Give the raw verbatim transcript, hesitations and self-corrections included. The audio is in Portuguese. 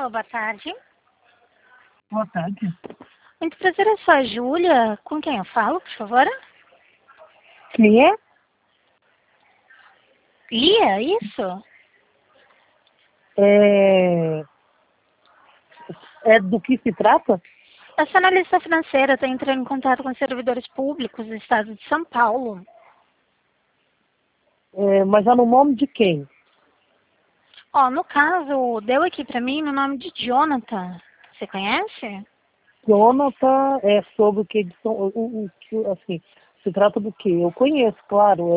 Alô, boa tarde. Boa tarde. Muito prazer, eu sou a Júlia. Com quem eu falo, por favor? Quem é? Lia, isso? É... é do que se trata? Eu sou analista financeira, estou entrando em contato com servidores públicos do estado de São Paulo. É, mas é no nome de quem? Ó, no caso, deu aqui pra mim no nome de Jonathan. Você conhece? Jonathan é sobre o que? de São- o, o, o- assim, se trata do que? Eu conheço, claro.